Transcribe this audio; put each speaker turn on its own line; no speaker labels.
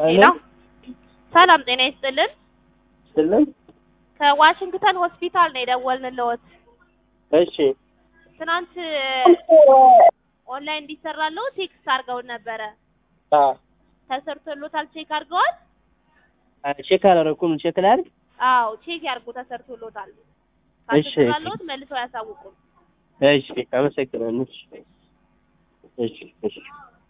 ሄሎ ሰላም ጤና ይስጥልን።
ስለም
ከዋሽንግተን ሆስፒታል ነው የደወልንልዎት።
እሺ
ትናንት ኦንላይን እንዲሰራለው ቴክስት አድርገውን ነበረ። ተሰርቶሎታል? ቼክ አድርገዋል?
ቼክ አላደረኩም። ቼክ ላድርግ?
አዎ ቼክ ያርጉ፣ ተሰርቶሎታል።
እሺ
ካልተሰራሎት መልሰው ያሳውቁን።
እሺ አመሰግናለሁ። እሺ እሺ